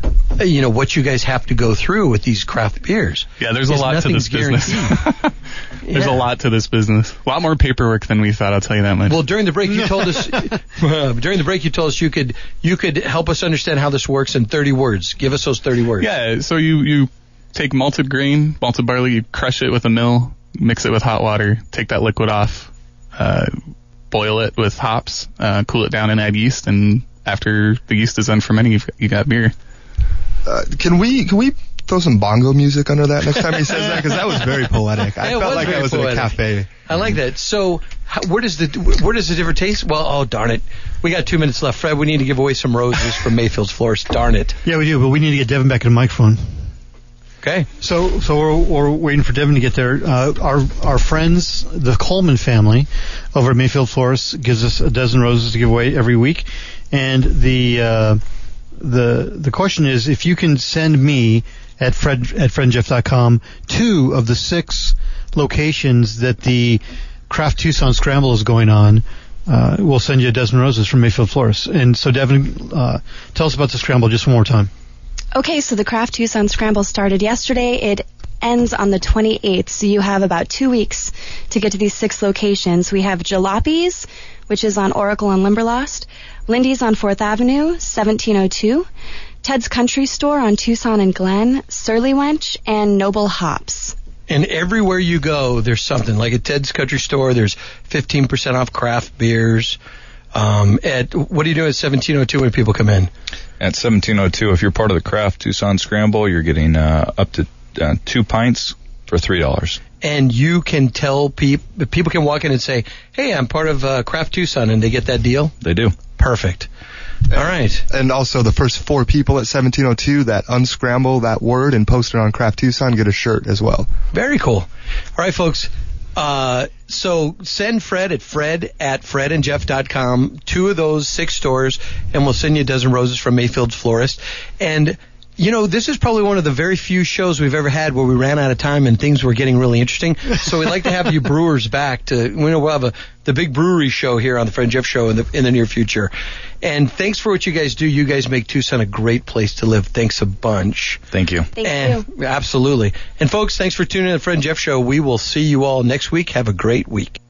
You know, what you guys have to go through with these craft beers. Yeah, there's a lot to this business. There's Yeah. a lot to this business. A lot more paperwork than we thought, I'll tell you that much. Well, during the break you told us uh, during the break you told us you could you could help us understand how this works in thirty words. Give us those thirty words. Yeah, so you, you take malted grain, malted barley, you crush it with a mill, mix it with hot water, take that liquid off, uh, boil it with hops, uh, cool it down and add yeast, and after the yeast is done fermenting, you've, you got beer. Uh, can we can we throw some bongo music under that next time he says that? Because that was very poetic. I Yeah, it felt was like I very was poetic. in a cafe. I like that. So, how, where does the where does the different taste? Well, oh darn it, we got two minutes left. Fred, we need to give away some roses from Mayfield's Florist. Darn it. Yeah, we do, but we need to get Devin back in the microphone. Okay. So, so we're, we're waiting for Devin to get there. Uh, our our friends, the Coleman family, over at Mayfield Florist, gives us a dozen roses to give away every week, and the uh, the the question is if you can send me at fred at fred and jeff dot com two of the six locations that the Craft Tucson Scramble is going on. Uh, we'll send you a dozen roses from Mayfield Florist. And so, Devin, uh, tell us about the Scramble just one more time. Okay, so the Craft Tucson Scramble started yesterday. It ends on the twenty-eighth, so you have about two weeks to get to these six locations. We have Jalopies, which is on Oracle and Limberlost, Lindy's on fourth Avenue, seventeen oh two, Ted's Country Store on Tucson and Glen, Surly Wench, and Noble Hops. And everywhere you go, there's something. Like at Ted's Country Store, there's fifteen percent off craft beers. Um, at what do you do at seventeen oh two when people come in? At seventeen oh two, if you're part of the Craft Tucson Scramble, you're getting uh, up to uh, two pints for three dollars. And you can tell people, people can walk in and say, hey, I'm part of uh, Craft Tucson, and they get that deal? They do. Perfect. All right. And also the first four people at seventeen oh two that unscramble that word and post it on Craft Tucson get a shirt as well. Very cool. All right, folks. Uh, so send Fred at fred at fred and jeff dot com, two of those six stores, and we'll send you a dozen roses from Mayfield's Florist. And, you know, this is probably one of the very few shows we've ever had where we ran out of time and things were getting really interesting. So we'd like to have you brewers back to, you know, we'll have a, the big brewery show here on the Fred and Jeff Show in the, in the near future. And thanks for what you guys do. You guys make Tucson a great place to live. Thanks a bunch. Thank you. Thank and, you. Absolutely. And folks, thanks for tuning in to the Fred and Jeff Show. We will see you all next week. Have a great week.